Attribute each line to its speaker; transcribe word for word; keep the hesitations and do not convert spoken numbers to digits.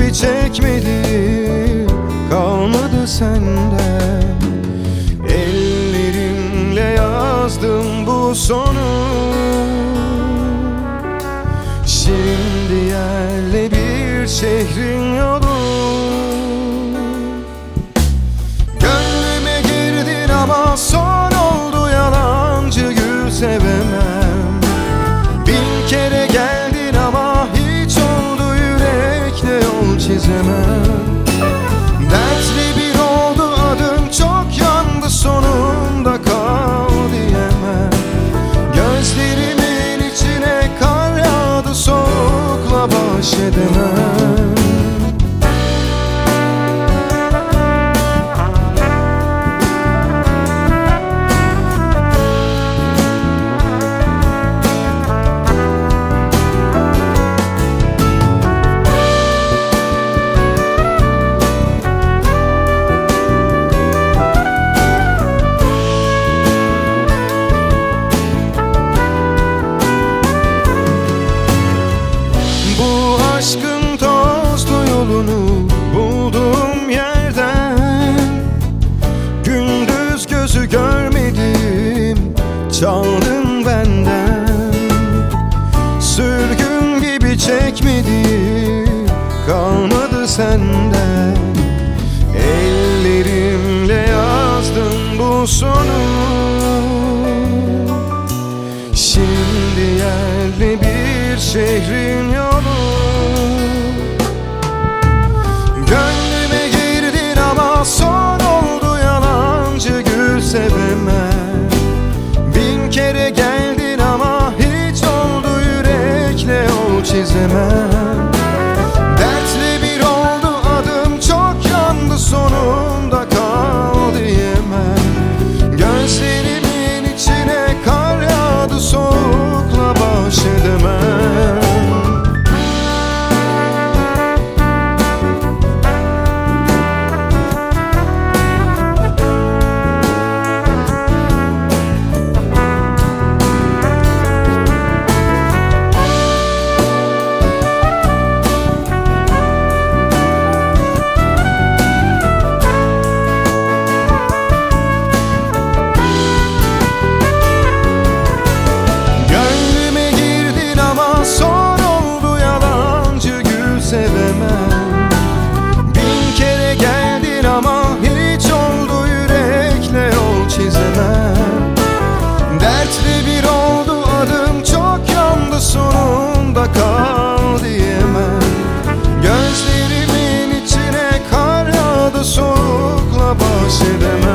Speaker 1: gibi çekmedim, kalmadı sende. Ellerimle yazdım bu sonu, şimdi yerle bir şehrin yolu. Gönlüme girdin ama son oldu, yalancı gül sevemem. Bin kere geldin ama hiç oldu, yürekle yol çizemem. Dertli bir oldu adım, çok yandı, sonunda kal diyemem. Gözlerimin içine kar yağdı, soğukla baş edemem. Aşkın tozlu yolunu buldum yerden. Gündüz gözü görmedim, çaldın benden. Sürgün gibi çekmedim, kalmadı senden. Ellerimle yazdım bu sonu, şimdi yerli bir şehrin yolu. Gönlüme girdin ama son oldu, yalancı gül sevemem. Bin kere geldin ama hiç oldu, yürekle yol çizemem. Dertli bir oldu adım, çok yandı, sonunda kal diyemem. Gözlerimin içine kar yağdı, soğukla baş edemem. Bin kere geldin ama hiç oldu, yürekle yol çizemem. Dertli bir oldu adım, çok yandı, sonunda kal diyemem. Gözlerimin içine kar yağdı, soğukla baş edemem.